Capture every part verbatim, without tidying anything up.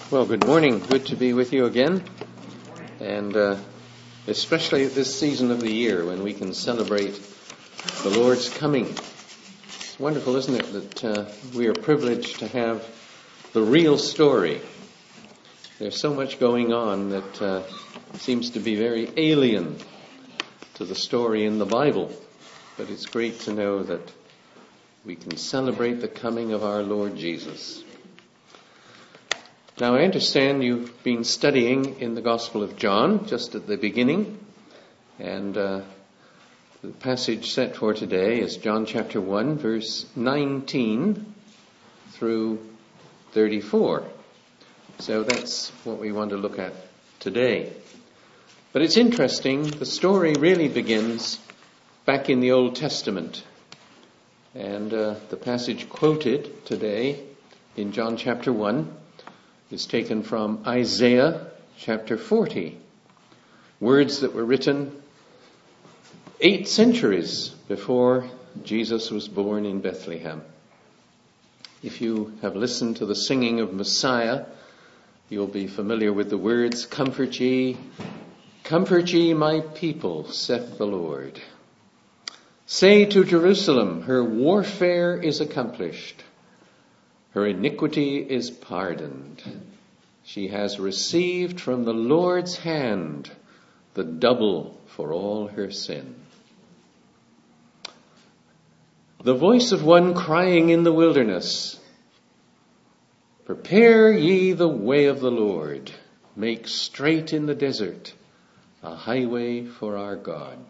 Well, good morning. Good to be with you again. And uh, especially at this season of the year when we can celebrate the Lord's coming. It's wonderful, isn't it, that uh, we are privileged to have the real story. There's so much going on that uh, seems to be very alien to the story in the Bible. But it's great to know that we can celebrate the coming of our Lord Jesus. Now, I understand you've been studying in the Gospel of John just at the beginning, and uh, the passage set for today is John chapter one, verse nineteen through thirty-four. So that's what we want to look at today. But it's interesting, the story really begins back in the Old Testament. And uh, the passage quoted today in John chapter one is taken from Isaiah chapter forty. Words that were written eight centuries before Jesus was born in Bethlehem. If you have listened to the singing of Messiah, you'll be familiar with the words, "Comfort ye, comfort ye my people, saith the Lord. Say to Jerusalem, her warfare is accomplished. Her iniquity is pardoned. She has received from the Lord's hand the double for all her sin." The voice of one crying in the wilderness, "Prepare ye the way of the Lord. Make straight in the desert a highway for our God.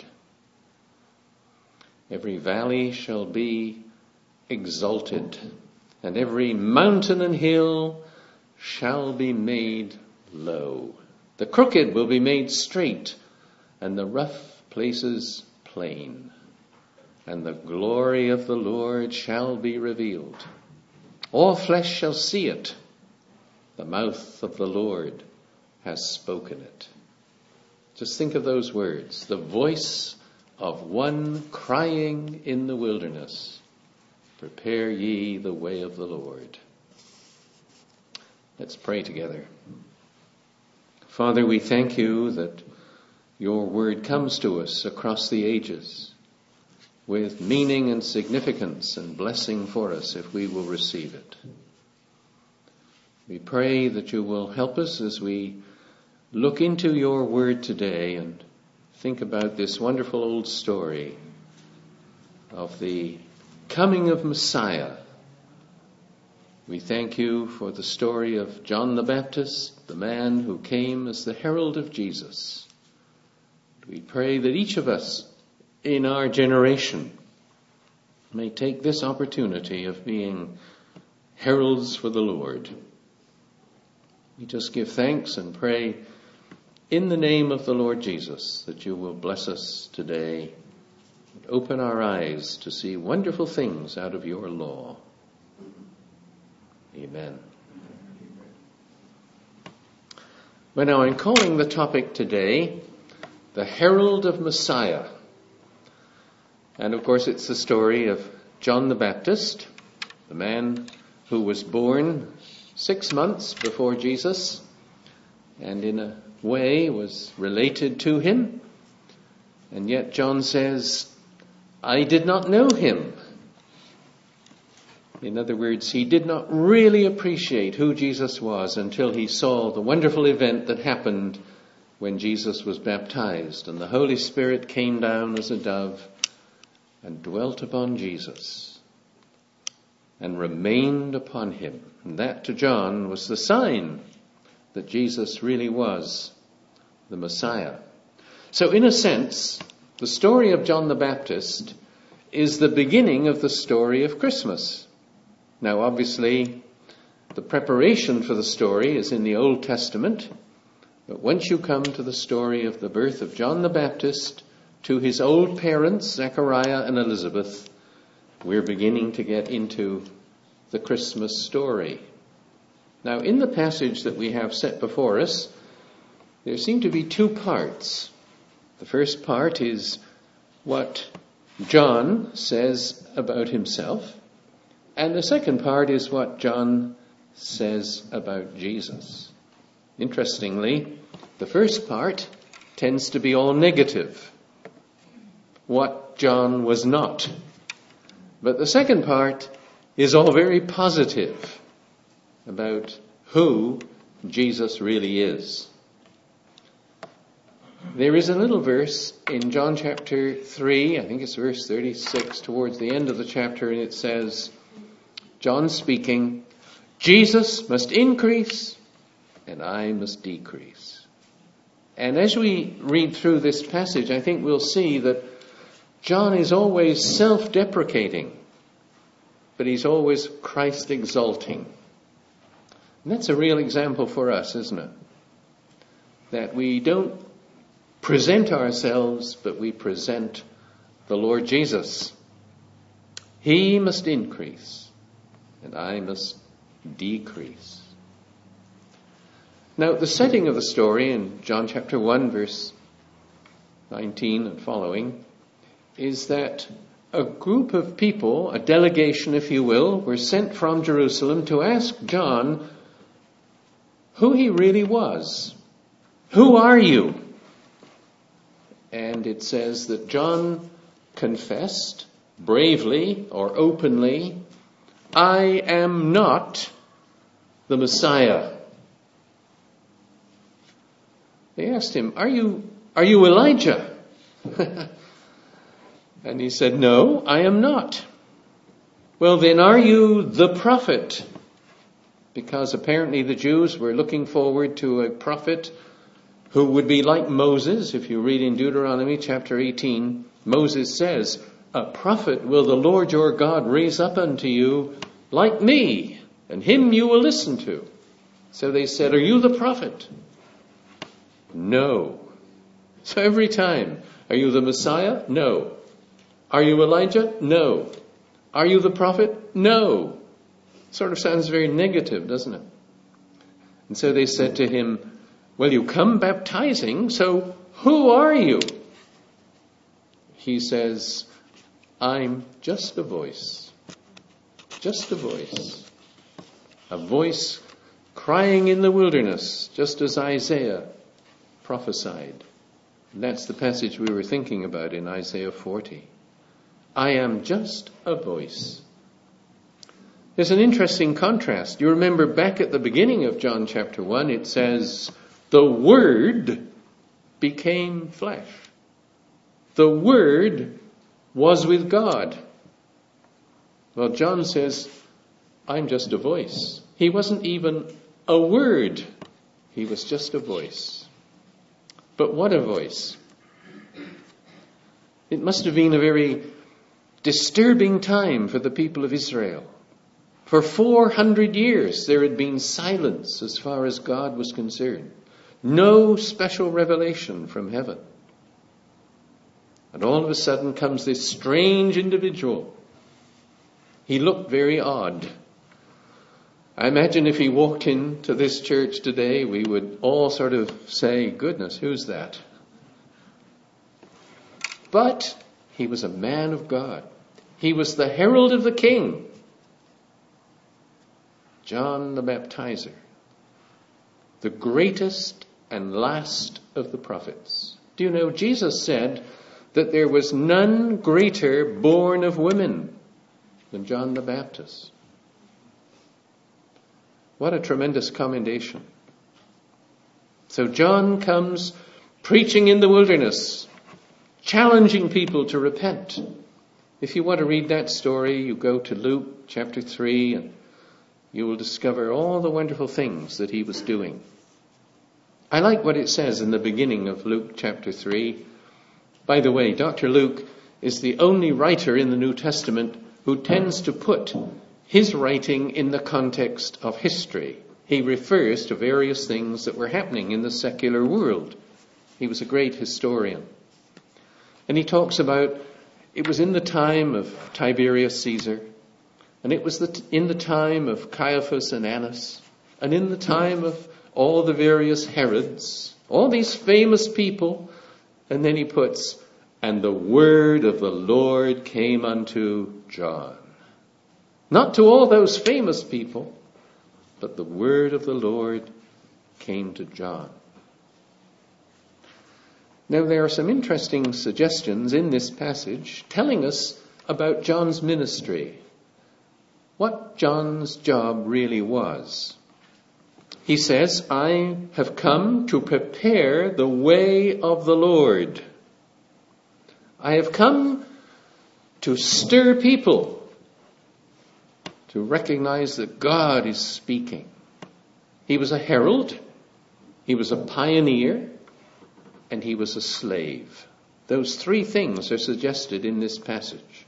Every valley shall be exalted, and every mountain and hill shall be made low. The crooked will be made straight, and the rough places plain. And the glory of the Lord shall be revealed. All flesh shall see it. The mouth of the Lord has spoken it." Just think of those words. The voice of one crying in the wilderness, "Prepare ye the way of the Lord." Let's pray together. Father, we thank you that your word comes to us across the ages with meaning and significance and blessing for us if we will receive it. We pray that you will help us as we look into your word today and think about this wonderful old story of the coming of Messiah. We thank you for the story of John the Baptist, the man who came as the herald of Jesus. We pray that each of us in our generation may take this opportunity of being heralds for the Lord. We just give thanks and pray in the name of the Lord Jesus that you will bless us today and open our eyes to see wonderful things out of your law. Amen. Well, now I'm calling the topic today, the Herald of Messiah. And of course it's the story of John the Baptist, the man who was born six months before Jesus, and in a way was related to him. And yet John says, "I did not know him." In other words, he did not really appreciate who Jesus was until he saw the wonderful event that happened when Jesus was baptized and the Holy Spirit came down as a dove and dwelt upon Jesus and remained upon him. And that to John was the sign that Jesus really was the Messiah. So in a sense, the story of John the Baptist is the beginning of the story of Christmas. Now obviously, the preparation for the story is in the Old Testament, but once you come to the story of the birth of John the Baptist to his old parents, Zechariah and Elizabeth, we're beginning to get into the Christmas story. Now, in the passage that we have set before us, there seem to be two parts. The first part is what John says about himself, and the second part is what John says about Jesus. Interestingly, the first part tends to be all negative, what John was not. But the second part is all very positive about who Jesus really is. There is a little verse in John chapter three, I think it's verse thirty-six, towards the end of the chapter, and it says, John speaking, Jesus must increase and I must decrease. And as we read through this passage, I think we'll see that John is always self-deprecating, but he's always Christ-exalting. And that's a real example for us, isn't it? That we don't present ourselves, but we present the Lord Jesus. He must increase, and I must decrease. Now, the setting of the story in John chapter one, verse nineteen and following, is that a group of people, a delegation, if you will, were sent from Jerusalem to ask John who he really was. Who are you? And it says that John confessed bravely or openly, I am not the Messiah. They asked him, Are you, are you Elijah? And he said, No, I am not. Well, then are you the prophet? Because apparently the Jews were looking forward to a prophet who would be like Moses. If you read in Deuteronomy chapter eighteen, Moses says, a prophet will the Lord your God raise up unto you like me, and him you will listen to. So they said, Are you the prophet? No. So every time, are you the Messiah? No. Are you Elijah? No. Are you the prophet? No. Sort of sounds very negative, doesn't it? And so they said to him, Well, you come baptizing, so who are you? He says, I'm just a voice. Just a voice. A voice crying in the wilderness, just as Isaiah prophesied. And that's the passage we were thinking about in Isaiah forty. I am just a voice. There's an interesting contrast. You remember back at the beginning of John chapter one, it says, the Word became flesh. The Word was with God. Well, John says, I'm just a voice. He wasn't even a word. He was just a voice. But what a voice. It must have been a very disturbing time for the people of Israel. For four hundred years there had been silence as far as God was concerned. No special revelation from heaven. And all of a sudden comes this strange individual. He looked very odd. I imagine if he walked into this church today, we would all sort of say, goodness, who's that? But he was a man of God. He was the herald of the King. John the Baptizer. The greatest and last of the prophets. Do you know, Jesus said that there was none greater born of women than John the Baptist. What a tremendous commendation. So John comes preaching in the wilderness, challenging people to repent. If you want to read that story, you go to Luke chapter three and you will discover all the wonderful things that he was doing. I like what it says in the beginning of Luke chapter three. By the way, Doctor Luke is the only writer in the New Testament who tends to put his writing in the context of history. He refers to various things that were happening in the secular world. He was a great historian. And he talks about, it was in the time of Tiberius Caesar, and it was the, in the time of Caiaphas and Annas, and in the time of all the various Herods, all these famous people. And then he puts, and the word of the Lord came unto John. Not to all those famous people, but the word of the Lord came to John. Now, there are some interesting suggestions in this passage telling us about John's ministry, what John's job really was. He says, I have come to prepare the way of the Lord. I have come to stir people to recognize that God is speaking. He was a herald, he was a pioneer, and he was a slave. Those three things are suggested in this passage.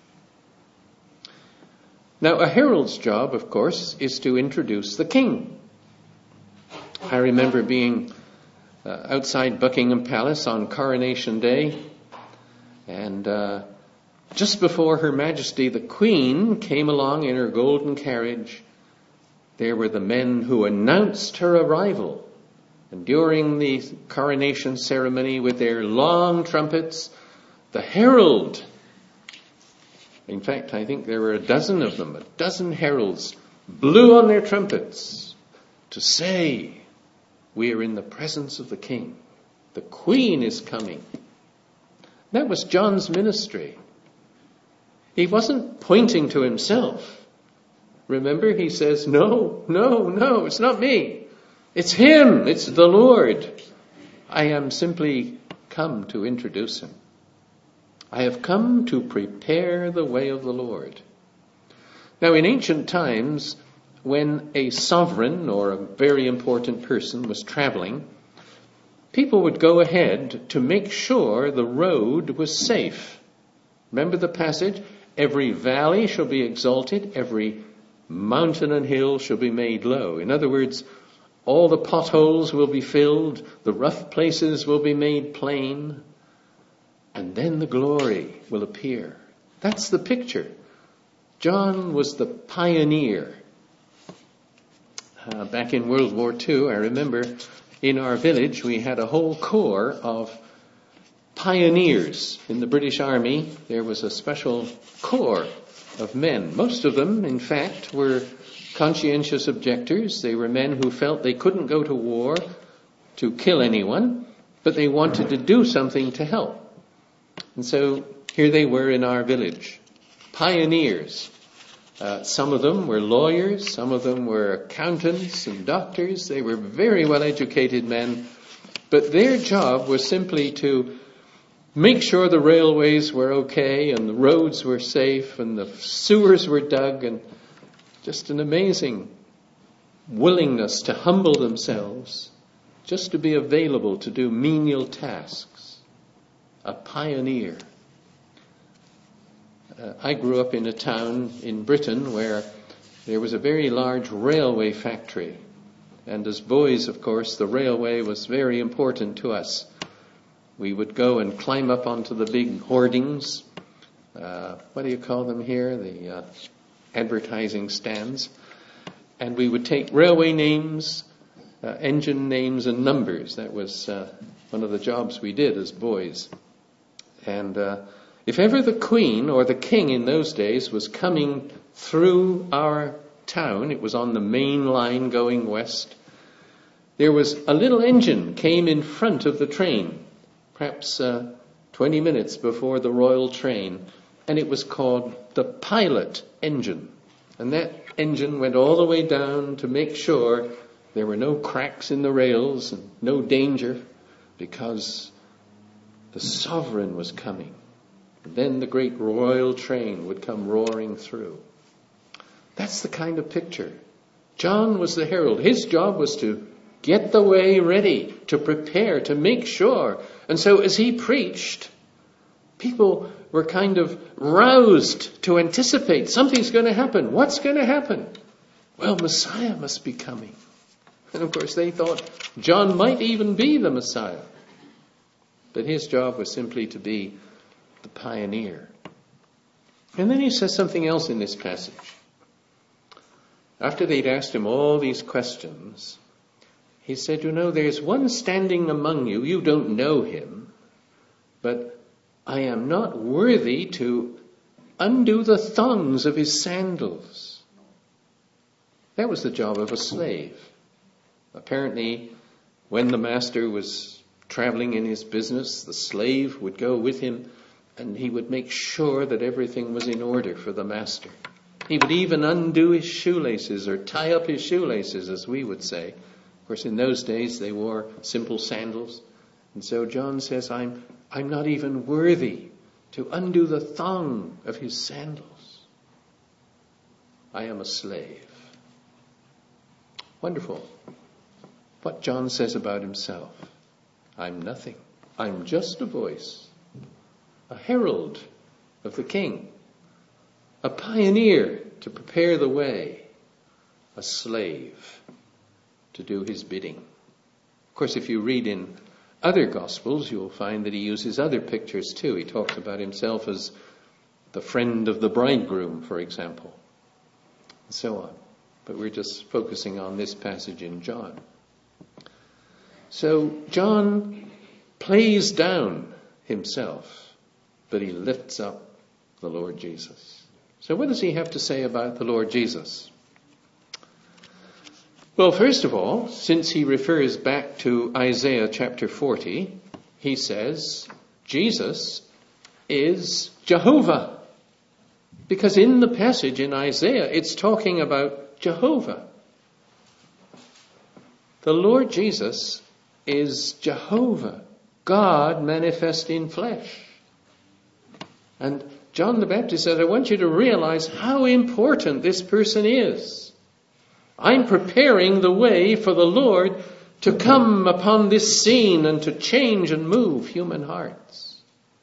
Now, a herald's job, of course, is to introduce the king. I remember being uh, outside Buckingham Palace on Coronation Day, and uh, just before Her Majesty the Queen came along in her golden carriage, there were the men who announced her arrival. And during the coronation ceremony, with their long trumpets, the herald, in fact, I think there were a dozen of them, a dozen heralds, blew on their trumpets to say, we are in the presence of the king. The Queen is coming. That was John's ministry. He wasn't pointing to himself. Remember, he says, no, no, no, it's not me. It's him. It's the Lord. I am simply come to introduce him. I have come to prepare the way of the Lord. Now, in ancient times, when a sovereign or a very important person was traveling, people would go ahead to make sure the road was safe. Remember the passage? Every valley shall be exalted, every mountain and hill shall be made low. In other words, all the potholes will be filled, the rough places will be made plain, and then the glory will appear. That's the picture. John was the pioneer. Uh, back in World War Two, I remember in our village we had a whole corps of pioneers. In the British Army, there was a special corps of men. Most of them, in fact, were conscientious objectors. They were men who felt they couldn't go to war to kill anyone, but they wanted to do something to help. And so here they were in our village, pioneers. Uh, some of them were lawyers, some of them were accountants and doctors. They were very well educated men, but their job was simply to make sure the railways were okay and the roads were safe and the sewers were dug, and just an amazing willingness to humble themselves just to be available to do menial tasks. A pioneer. Uh, I grew up in a town in Britain where there was a very large railway factory. And as boys, of course, the railway was very important to us. We would go and climb up onto the big hoardings. Uh, what do you call them here? The uh, advertising stands. And we would take railway names, uh, engine names and numbers. That was uh, one of the jobs we did as boys. And uh, if ever the Queen or the King in those days was coming through our town, it was on the main line going west, there was a little engine came in front of the train, perhaps uh, twenty minutes before the royal train, and it was called the pilot engine. And that engine went all the way down to make sure there were no cracks in the rails and no danger, because the sovereign was coming. And then the great royal train would come roaring through. That's the kind of picture. John was the herald. His job was to get the way ready, to prepare, to make sure. And so as he preached, people were kind of roused to anticipate something's going to happen. What's going to happen? Well, Messiah must be coming. And of course they thought John might even be the Messiah. But his job was simply to be the pioneer. And then he says something else in this passage. After they'd asked him all these questions, he said, you know, there's one standing among you. You don't know him, but I am not worthy to undo the thongs of his sandals. That was the job of a slave. Apparently, when the master was traveling in his business, the slave would go with him and he would make sure that everything was in order for the master. He would even undo his shoelaces or tie up his shoelaces, as we would say. Of course, in those days, they wore simple sandals. And so John says, I'm, I'm not even worthy to undo the thong of his sandals. I am a slave. Wonderful. What John says about himself. I'm nothing. I'm just a voice, a herald of the King, a pioneer to prepare the way, a slave to do his bidding. Of course, if you read in other Gospels, you'll find that he uses other pictures too. He talks about himself as the friend of the bridegroom, for example, and so on. But we're just focusing on this passage in John. So John plays down himself, but he lifts up the Lord Jesus. So what does he have to say about the Lord Jesus? Well, first of all, since he refers back to Isaiah chapter forty, he says Jesus is Jehovah. Because in the passage in Isaiah, it's talking about Jehovah. The Lord Jesus is Jehovah, God manifest in flesh. And John the Baptist said, I want you to realize how important this person is. I'm preparing the way for the Lord to come upon this scene and to change and move human hearts.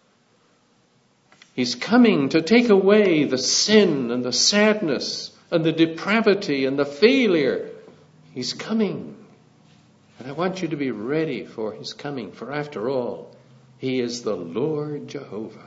He's coming to take away the sin and the sadness and the depravity and the failure. He's coming. And I want you to be ready for his coming, for after all, he is the Lord Jehovah.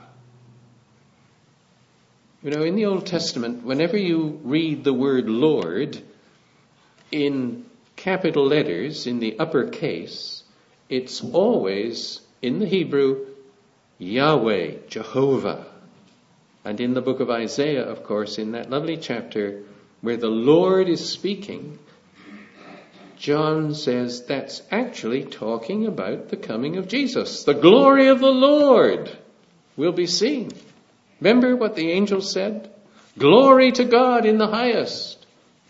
You know, in the Old Testament, whenever you read the word Lord in capital letters, in the upper case, it's always, in the Hebrew, Yahweh, Jehovah. And in the book of Isaiah, of course, in that lovely chapter where the Lord is speaking, John says that's actually talking about the coming of Jesus. The glory of the Lord will be seen. Remember what the angel said? Glory to God in the highest.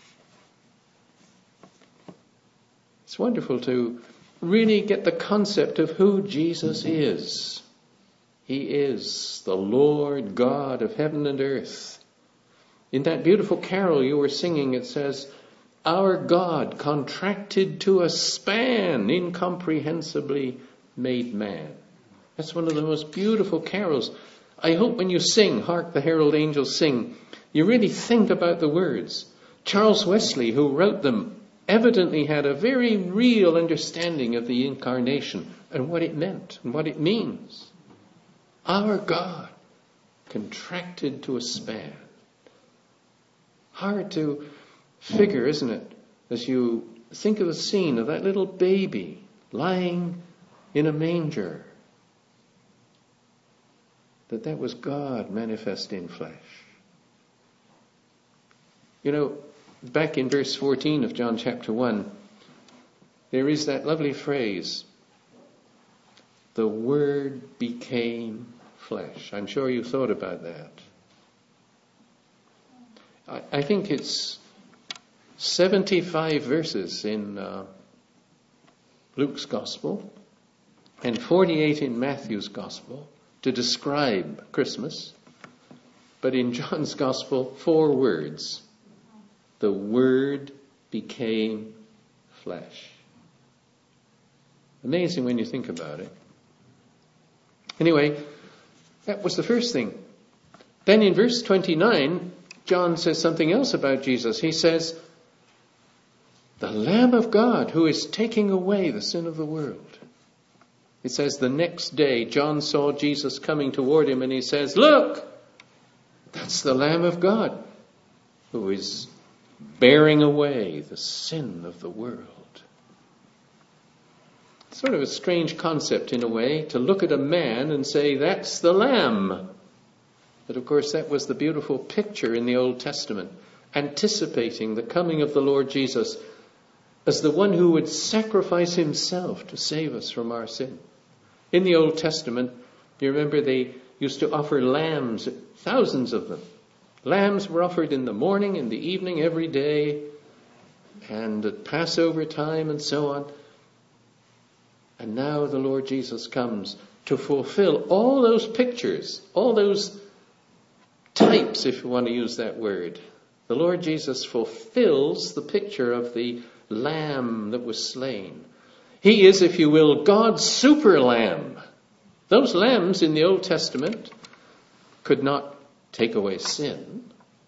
It's wonderful to really get the concept of who Jesus is. He is the Lord God of heaven and earth. In that beautiful carol you were singing, it says, our God contracted to a span, incomprehensibly made man. That's one of the most beautiful carols. I hope when you sing, Hark the Herald Angels Sing, you really think about the words. Charles Wesley, who wrote them, evidently had a very real understanding of the incarnation and what it meant and what it means. Our God contracted to a span. Hard to figure, isn't it? As you think of the scene of that little baby lying in a manger, that that was God manifest in flesh. You know, back in verse fourteen of John chapter one, there is that lovely phrase, the Word became flesh. I'm sure you thought about that. I, I think it's seventy-five verses in uh, Luke's Gospel and forty-eight in Matthew's Gospel to describe Christmas. But in John's Gospel, four words. The Word became flesh. Amazing when you think about it. Anyway, that was the first thing. Then in verse twenty-nine, John says something else about Jesus. He says, the Lamb of God who is taking away the sin of the world. It says the next day John saw Jesus coming toward him and he says, look, that's the Lamb of God who is bearing away the sin of the world. It's sort of a strange concept in a way to look at a man and say, that's the Lamb. But of course that was the beautiful picture in the Old Testament anticipating the coming of the Lord Jesus as the one who would sacrifice himself to save us from our sin. In the Old Testament, you remember they used to offer lambs, thousands of them. Lambs were offered in the morning, in the evening, every day, and at Passover time and so on. And now the Lord Jesus comes to fulfill all those pictures, all those types, if you want to use that word. The Lord Jesus fulfills the picture of the lamb that was slain. He is, if you will, God's super lamb. Those lambs in the Old Testament could not take away sin.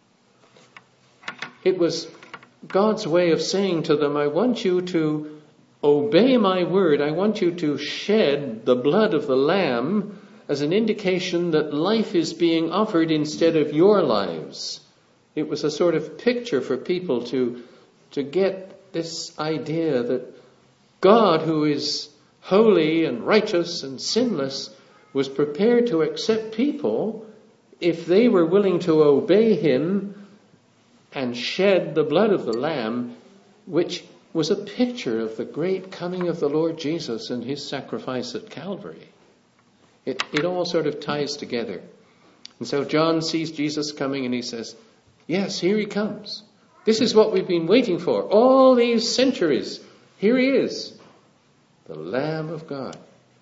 It was God's way of saying to them, I want you to obey my word. I want you to shed the blood of the lamb as an indication that life is being offered instead of your lives. It was a sort of picture for people to, to get this idea that God, who is holy and righteous and sinless, was prepared to accept people if they were willing to obey him and shed the blood of the lamb, which was a picture of the great coming of the Lord Jesus and his sacrifice at Calvary. It, it all sort of ties together. And so John sees Jesus coming and he says, yes, here he comes. This is what we've been waiting for. All these centuries. Here he is. The Lamb of God.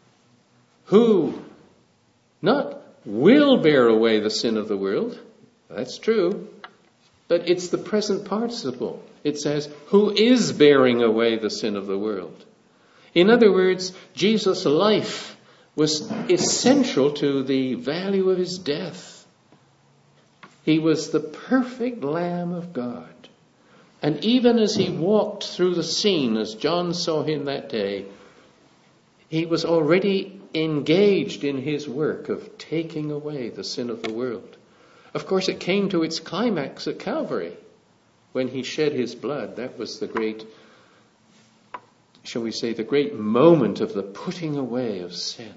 Who not will bear away the sin of the world. That's true. But it's the present participle. It says, who is bearing away the sin of the world. In other words, Jesus' life was essential to the value of his death. He was the perfect Lamb of God. And even as he walked through the scene, as John saw him that day, he was already engaged in his work of taking away the sin of the world. Of course, it came to its climax at Calvary when he shed his blood. That was the great, shall we say, the great moment of the putting away of sin.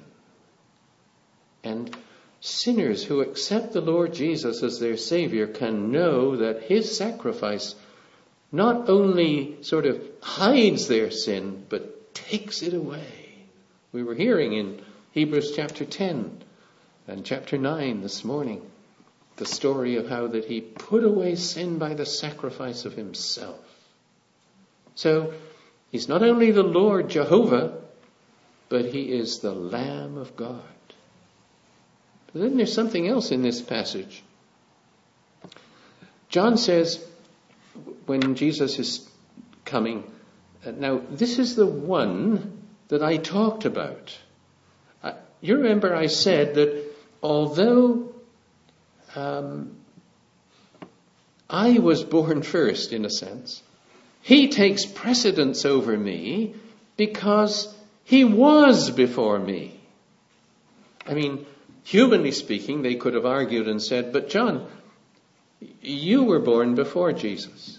And sinners who accept the Lord Jesus as their Savior can know that his sacrifice not only sort of hides their sin, but takes it away. We were hearing in Hebrews chapter ten and chapter nine this morning the story of how that he put away sin by the sacrifice of himself. So he's not only the Lord Jehovah, but he is the Lamb of God. But then there's something else in this passage. John says, when Jesus is coming, now this is the one that I talked about. I, you remember I said that although um, I was born first, in a sense, he takes precedence over me because he was before me. I mean, humanly speaking, they could have argued and said, but John, you were born before Jesus.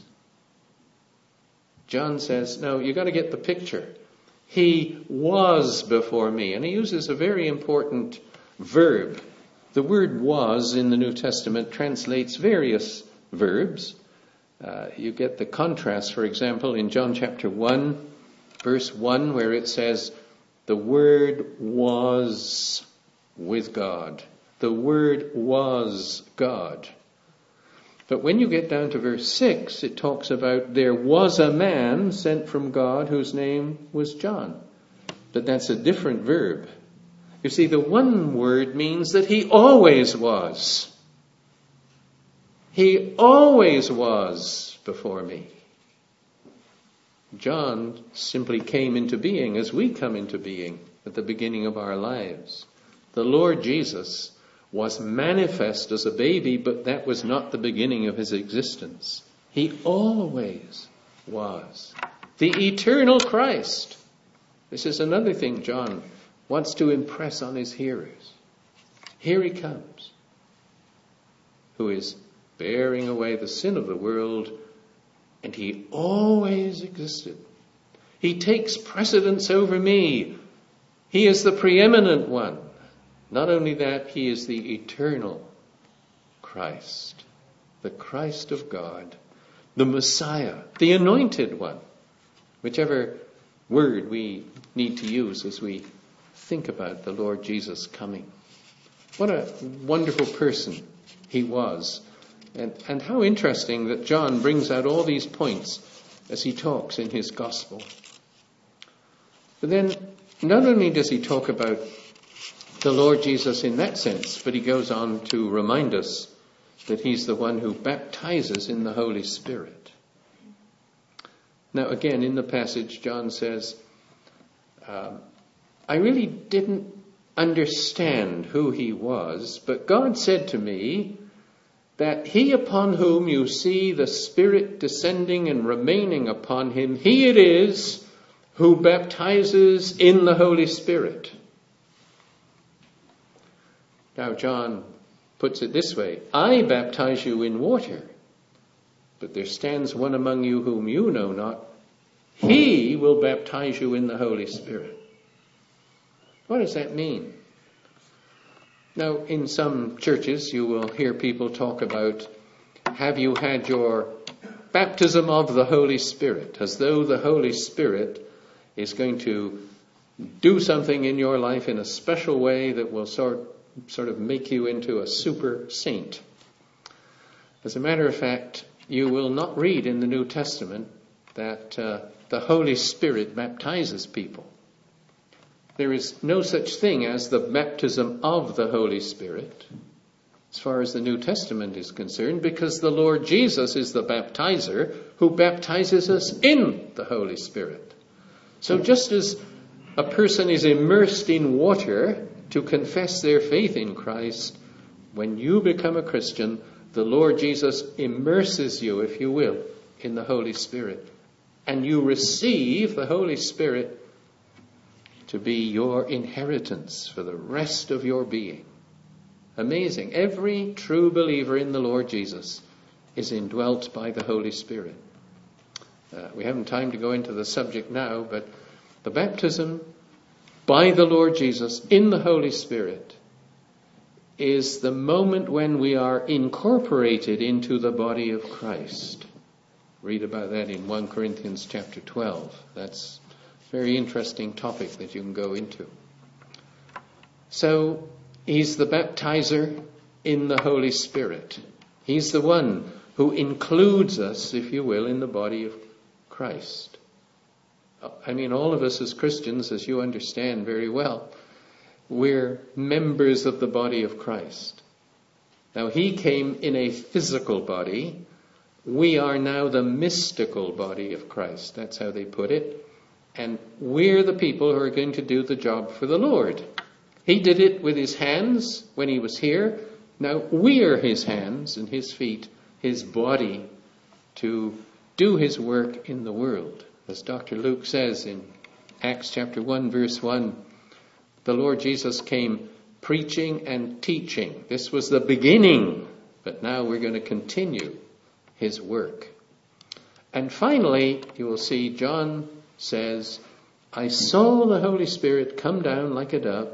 John says, no, you got to get the picture. He was before me. And he uses a very important verb. The word was in the New Testament translates various verbs. Uh, you get the contrast, for example, in John chapter one, verse one, where it says, the Word was with God. The Word was God. But when you get down to verse six, it talks about there was a man sent from God whose name was John. But that's a different verb. You see, the one word means that he always was. He always was before me. John simply came into being as we come into being at the beginning of our lives. The Lord Jesus was manifest as a baby, but that was not the beginning of his existence. He always was. The eternal Christ. This is another thing John wants to impress on his hearers. Here he comes, who is bearing away the sin of the world, and he always existed. He takes precedence over me. He is the preeminent one. Not only that, he is the eternal Christ, the Christ of God, the Messiah, the anointed one, whichever word we need to use as we think about the Lord Jesus coming. What a wonderful person he was. And, and how interesting that John brings out all these points as he talks in his gospel. But then, not only does he talk about the Lord Jesus in that sense, but he goes on to remind us that he's the one who baptizes in the Holy Spirit. Now again, in the passage, John says, um, I really didn't understand who he was, but God said to me that he upon whom you see the Spirit descending and remaining upon him, he it is who baptizes in the Holy Spirit. Now John puts it this way, I baptize you in water, but there stands one among you whom you know not. He will baptize you in the Holy Spirit. What does that mean? Now, in some churches, you will hear people talk about, have you had your baptism of the Holy Spirit? As though the Holy Spirit is going to do something in your life in a special way that will sort sort of make you into a super saint. As a matter of fact, you will not read in the New Testament that uh, the Holy Spirit baptizes people. There is no such thing as the baptism of the Holy Spirit, as far as the New Testament is concerned, because the Lord Jesus is the baptizer who baptizes us in the Holy Spirit. So just as a person is immersed in water to confess their faith in Christ, when you become a Christian, the Lord Jesus immerses you, if you will, in the Holy Spirit. And you receive the Holy Spirit to be your inheritance for the rest of your being. Amazing. Every true believer in the Lord Jesus is indwelt by the Holy Spirit. Uh, we haven't time to go into the subject now, but the baptism by the Lord Jesus in the Holy Spirit is the moment when we are incorporated into the body of Christ. Read about that in First Corinthians chapter twelve. That's a very interesting topic that you can go into. So, he's the baptizer in the Holy Spirit. He's the one who includes us, if you will, in the body of Christ. I mean, all of us as Christians, as you understand very well, we're members of the body of Christ. Now, he came in a physical body. We are now the mystical body of Christ. That's how they put it. And we're the people who are going to do the job for the Lord. He did it with his hands when he was here. Now we're his hands and his feet, his body, to do his work in the world. As Doctor Luke says in Acts chapter one, verse one, the Lord Jesus came preaching and teaching. This was the beginning, but now we're going to continue his work. And finally, you will see John says, I saw the Holy Spirit come down like a dove,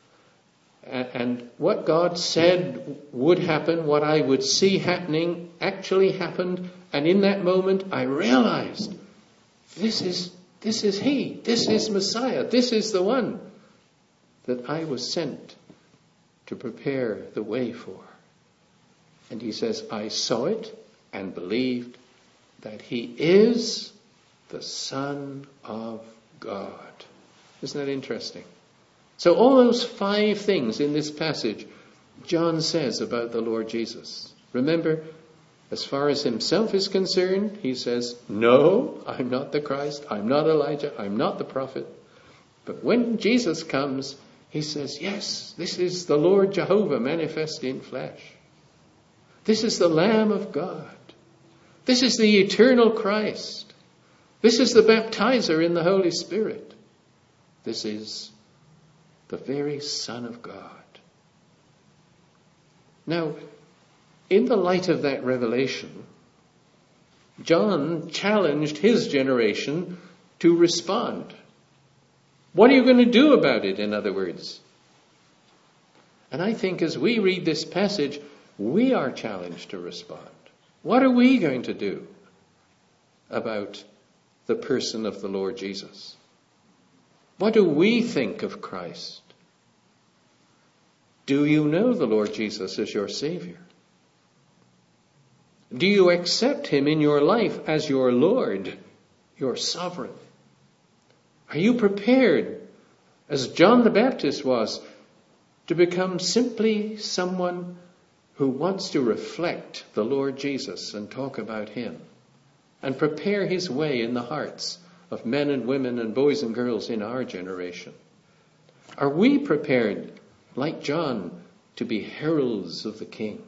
and what God said would happen, what I would see happening, actually happened, and in that moment I realized, this is this is he, this is Messiah, this is the one that I was sent to prepare the way for. And he says, I saw it and believed that he is the Son of God. Isn't that interesting? So all those five things in this passage, John says about the Lord Jesus. Remember, as far as himself is concerned, he says, no, I'm not the Christ, I'm not Elijah, I'm not the prophet. But when Jesus comes, he says, yes, this is the Lord Jehovah manifest in flesh. This is the Lamb of God. This is the eternal Christ. This is the baptizer in the Holy Spirit. This is the very Son of God. Now, in the light of that revelation, John challenged his generation to respond. What are you going to do about it, in other words? And I think as we read this passage, we are challenged to respond. What are we going to do? about the person of the Lord Jesus? What do we think of Christ? Do you know the Lord Jesus as your Savior? Do you accept him in your life as your Lord, your sovereign? Are you prepared, as John the Baptist was, to become simply someone who wants to reflect the Lord Jesus and talk about him and prepare his way in the hearts of men and women and boys and girls in our generation? Are we prepared, like John, to be heralds of the King?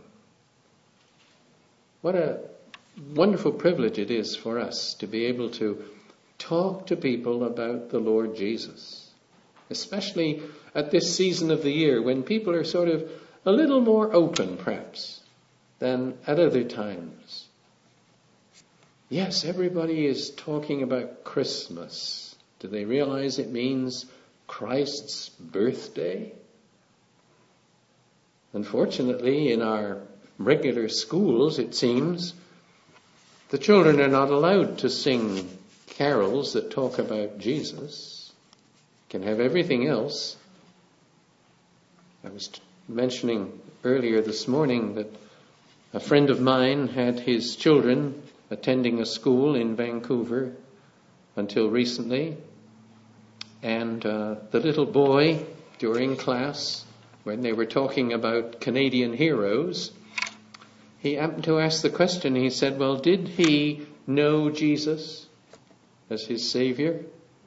What a wonderful privilege it is for us to be able to talk to people about the Lord Jesus, especially at this season of the year when people are sort of a little more open, perhaps, than at other times. Yes, everybody is talking about Christmas. Do they realize it means Christ's birthday? Unfortunately, in our regular schools, it seems, the children are not allowed to sing carols that talk about Jesus. Can have everything else. I was t- mentioning earlier this morning that a friend of mine had his children attending a school in Vancouver until recently, and uh, the little boy during class, when they were talking about Canadian heroes, he happened to ask the question. He said, well, did he know Jesus as his Savior?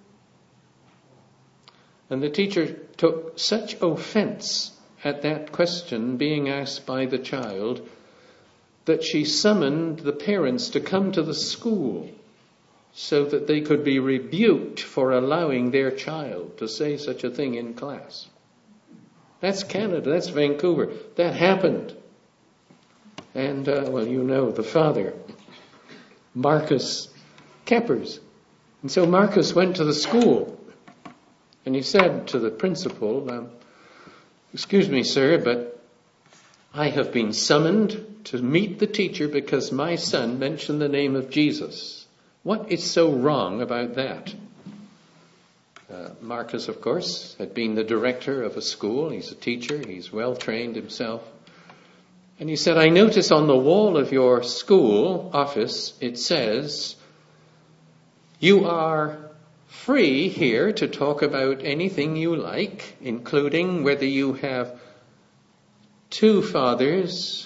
And the teacher took such offense at that question being asked by the child that she summoned the parents to come to the school so that they could be rebuked for allowing their child to say such a thing in class. That's Canada, that's Vancouver. That happened. And, uh, well, you know, the father, Marcus Keppers. And so Marcus went to the school and he said to the principal, um, excuse me, sir, but I have been summoned to meet the teacher because my son mentioned the name of Jesus. What is so wrong about that? Uh, Marcus, of course, had been the director of a school. He's a teacher. He's well trained himself. And he said, I notice on the wall of your school office, it says, you are free here to talk about anything you like, including whether you have two fathers,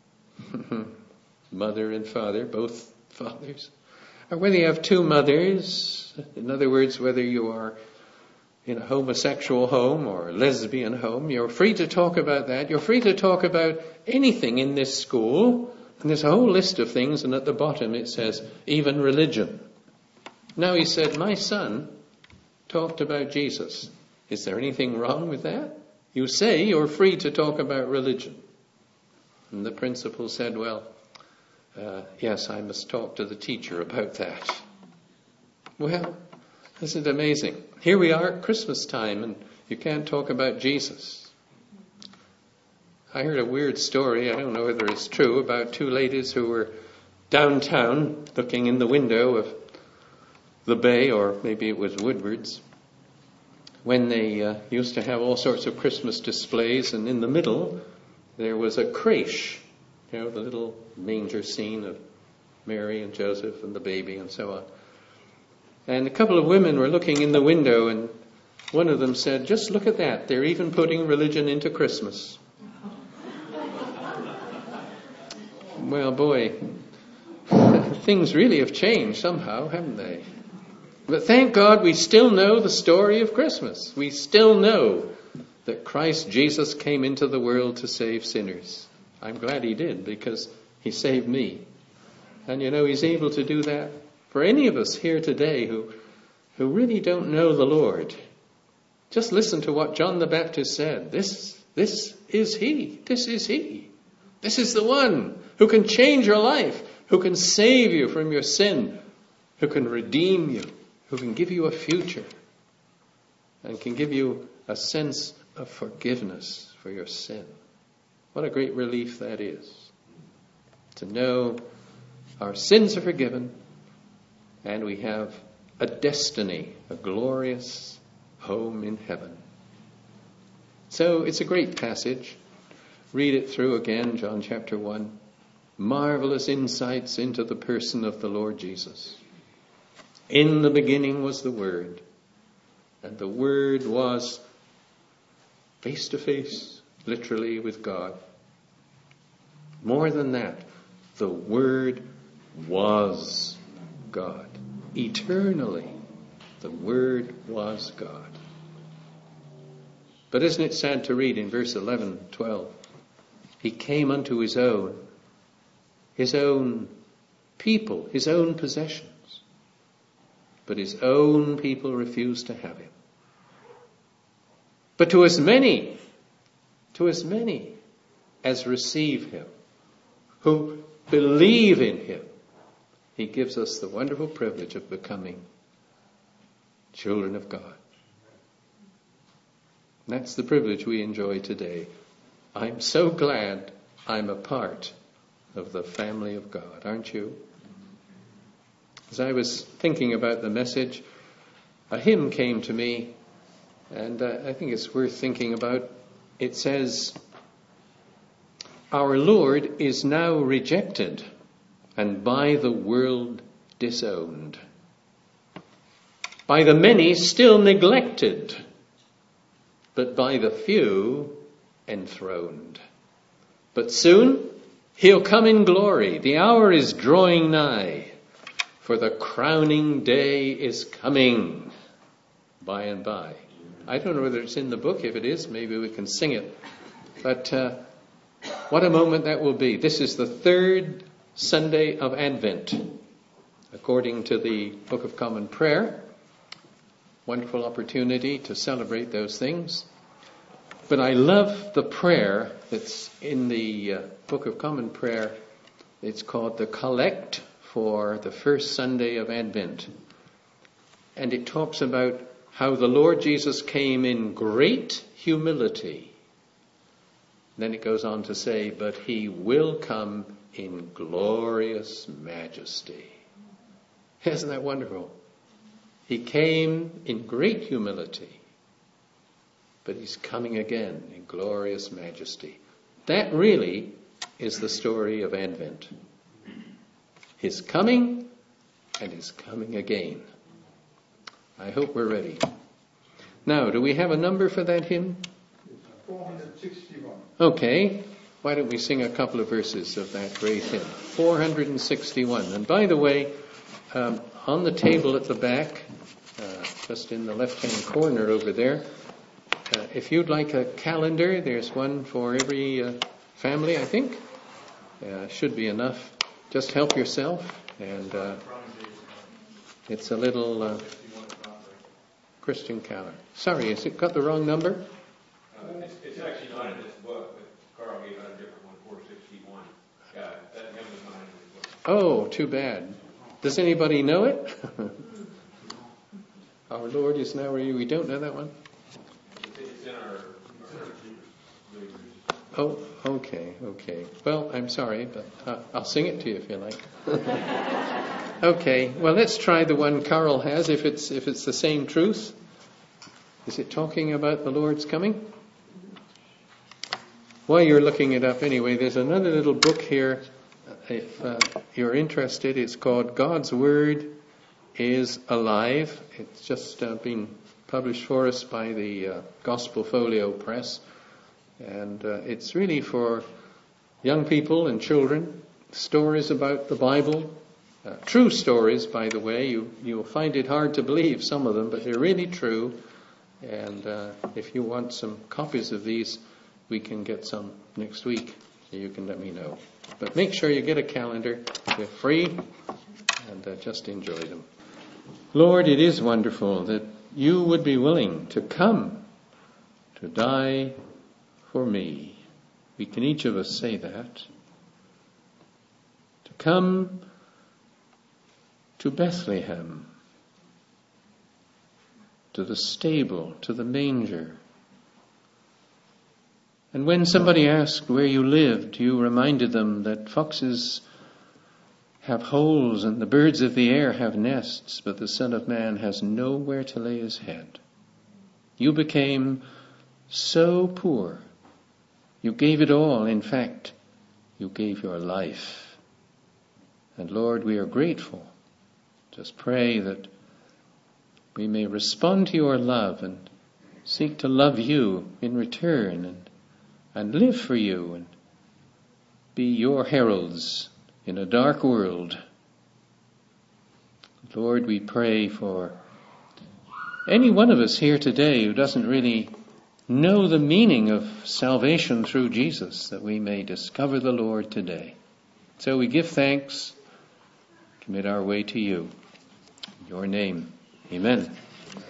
mother and father, both fathers, or whether you have two mothers, in other words, whether you are in a homosexual home or a lesbian home. You're free to talk about that. You're free to talk about anything in this school. And there's a whole list of things, and at the bottom it says, even religion. Now he said, my son talked about Jesus. Is there anything wrong with that? You say you're free to talk about religion. And the principal said, well, uh, yes, I must talk to the teacher about that. Well, isn't it amazing? Here we are at Christmas time and you can't talk about Jesus. I heard a weird story, I don't know whether it's true, about two ladies who were downtown looking in the window of the Bay, or maybe it was Woodward's, when they uh, used to have all sorts of Christmas displays, and in the middle there was a creche, you know, the little manger scene of Mary and Joseph and the baby and so on. And a couple of women were looking in the window, and one of them said, just look at that, they're even putting religion into Christmas. Well, boy, things really have changed somehow, haven't they? But thank God we still know the story of Christmas. We still know that Christ Jesus came into the world to save sinners. I'm glad he did, because he saved me. And you know, he's able to do that for any of us here today who, who really don't know the Lord. Just listen to what John the Baptist said. This, this is he. This is he. This is the one who can change your life, who can save you from your sin, who can redeem you, who can give you a future, and can give you a sense of forgiveness for your sin. What a great relief that is, to know our sins are forgiven and we have a destiny, a glorious home in heaven. So it's a great passage. Read it through again, John chapter one. Marvelous insights into the person of the Lord Jesus. In the beginning was the Word, and the Word was face to face, literally, with God. More than that, the Word was God. Eternally, the Word was God. But isn't it sad to read in verse eleven, twelve? He came unto his own, his own people, his own possessions. But his own people refused to have him. But to as many, to as many as receive him, who believe in him, he gives us the wonderful privilege of becoming children of God. And that's the privilege we enjoy today. I'm so glad I'm a part of the family of God, aren't you? As I was thinking about the message, a hymn came to me, and uh, I think it's worth thinking about. It says, "Our Lord is now rejected and by the world disowned, by the many still neglected, but by the few enthroned. But soon he'll come in glory. The hour is drawing nigh. For the crowning day is coming by and by." I don't know whether it's in the book. If it is, maybe we can sing it. But uh, what a moment that will be. This is the third Sunday of Advent, according to the Book of Common Prayer. Wonderful opportunity to celebrate those things. But I love the prayer that's in the uh, Book of Common Prayer. It's called the Collect for the first Sunday of Advent. And it talks about how the Lord Jesus came in great humility. Then it goes on to say, but he will come in glorious majesty. Isn't that wonderful? He came in great humility, but he's coming again in glorious majesty. That really is the story of Advent. His coming and his coming again. I hope we're ready. Now, do we have a number for that hymn? four hundred sixty-one. Okay. Why don't we sing a couple of verses of that great hymn? four hundred sixty-one. And by the way, um, on the table at the back, uh, just in the left-hand corner over there, uh, if you'd like a calendar, there's one for every uh, family, I think. Uh, should be enough. Just help yourself, and uh, it's a little uh, Christian calendar. Sorry, has it got the wrong number? Uh, it's, it's actually not in this book, but Carl gave out a different one, four sixty-one. Yeah, that hymn is not in this book. Oh, too bad. Does anybody know it? Our Lord is now where you. We don't know that one? It's, it's in our... our Oh, okay, okay. Well, I'm sorry, but uh, I'll sing it to you if you like. Okay, well, let's try the one Carl has, if it's if it's the same truth. Is it talking about the Lord's coming? While you're looking it up anyway, there's another little book here. If uh, you're interested, it's called God's Word is Alive. It's just uh, been published for us by the uh, Gospel Folio Press. And uh, it's really for young people and children. Stories about the Bible. Uh, true stories, by the way. You, you'll find it hard to believe, some of them, but they're really true. And uh, if you want some copies of these, we can get some next week. So you can let me know. But make sure you get a calendar. They're free. And uh, just enjoy them. Lord, it is wonderful that you would be willing to come to die for me. We can each of us say that. To come to Bethlehem, to the stable, to the manger. And when somebody asked where you lived, you reminded them that foxes have holes, and the birds of the air have nests, but the Son of Man has nowhere to lay his head. You became so poor. You gave it all. In fact, you gave your life. And Lord, we are grateful. Just pray that we may respond to your love and seek to love you in return, and, and live for you and be your heralds in a dark world. Lord, we pray for any one of us here today who doesn't really know the meaning of salvation through Jesus, that we may discover the Lord today. So we give thanks, commit our way to you. In your name, amen.